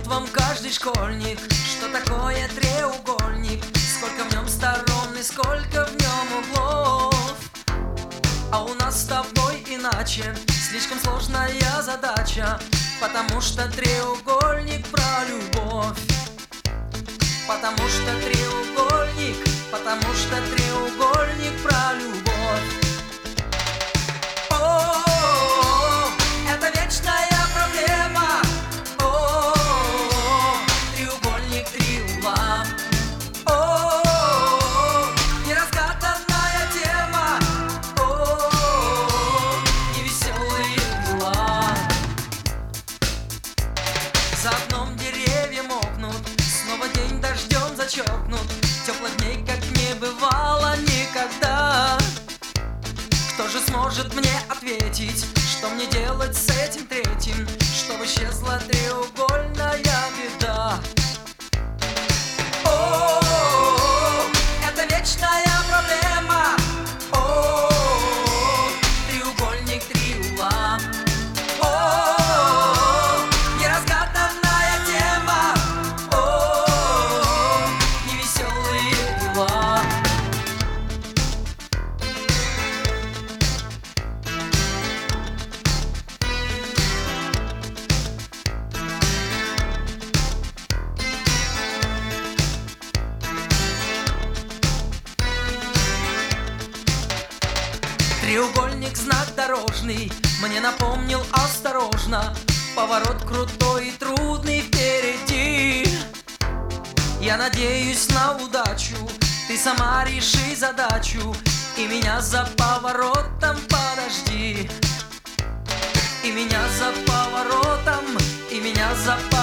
Поймет вам каждый школьник, что такое треугольник, сколько в нем сторон и сколько в нем углов. А у нас с тобой иначе, слишком сложная задача, потому что треугольник про любовь. Потому что треугольник про любовь. О, это вечная проблема. О, треугольник, три угла. О, неразгаданная тема. О, невеселые дела. За окном деревья мокнут, снова день дождем зачеркнут, теплых дней как не бывало никогда. Кто же сможет мне ответить, что мне делать с этим третьим, чтобы исчезла треугольная беда? О, это вечная проблема. О, треугольник, три угла. О, неразгаданная тема. О, невеселые дела. Треугольник, знак дорожный, мне напомнил осторожно, поворот крутой и трудный впереди. Я надеюсь на удачу, ты сама реши задачу, и меня за поворотом подожди. И меня за поворотом, и меня за поворотом.